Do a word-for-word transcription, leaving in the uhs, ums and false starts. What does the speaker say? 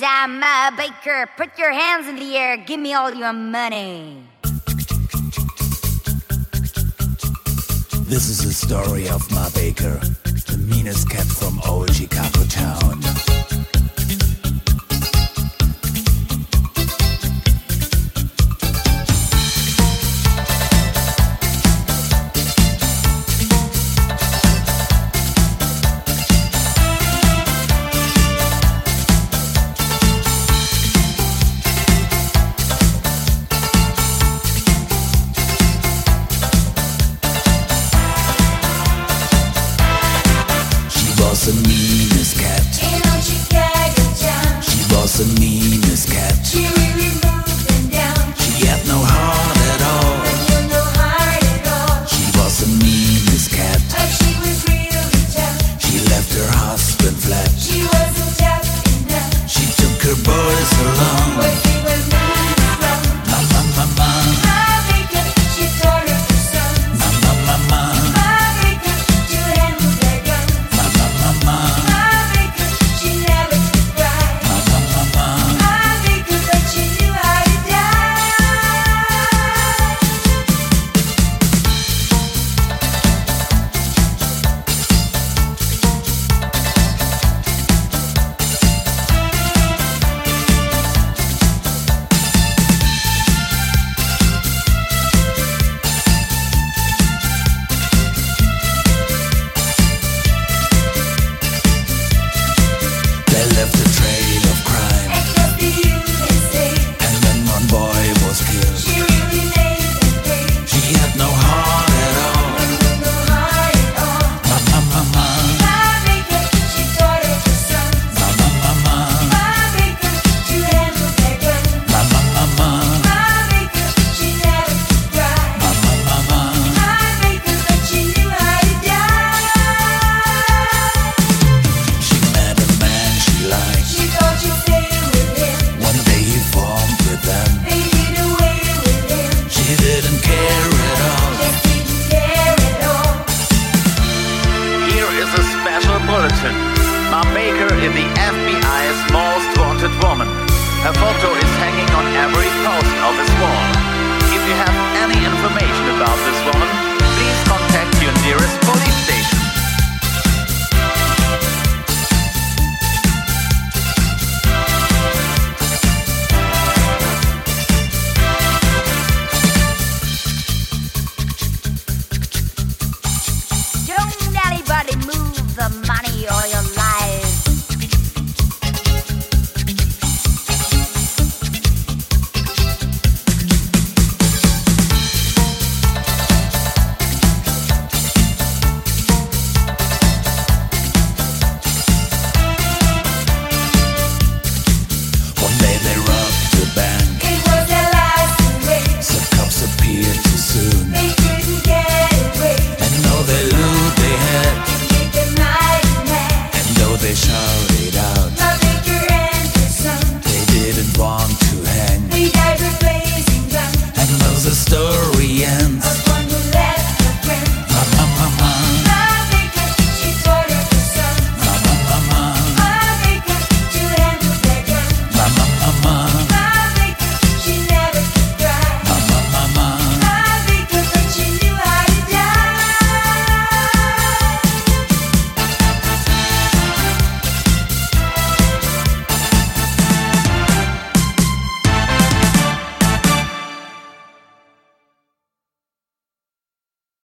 Cause I'm a baker. Put your hands in the air, give me all your money. This is the story of my baker, the meanest cat from old Chicago town. The meanest cat in old Chicago town. She was the meanest cat. She really moved them down. She had no heart at all. But you no heart at all. She was the meanest cat. But she was really tough. She left her husband flat. She wasn't tough enough. She took her boys along. Where they were moving from. Mama, mama, my baker, she taught her her sons. mama, mama, My baker, to handle their guns. mama, mama, My baker, she never could cry. mama, mama. My baker, but she knew how to die. They left a trail of crime, Across the U S A, and then one boy was killed. she really made them pay. She had no heart at all. And with no heart at all. Mama, mama, My baker, she taught her her sons. mama, mama, My baker, to handle their guns. mama, mama, My baker, she never could cry. mama, mama. My baker, but she knew how to die. She met a man she liked. She thought she'd stay with him. One day he formed with them. They did away with him. She didn't care at all. Just didn't care at all. Here is a special bulletin. Ma Baker is the F B I's most wanted woman. Her photo is hanging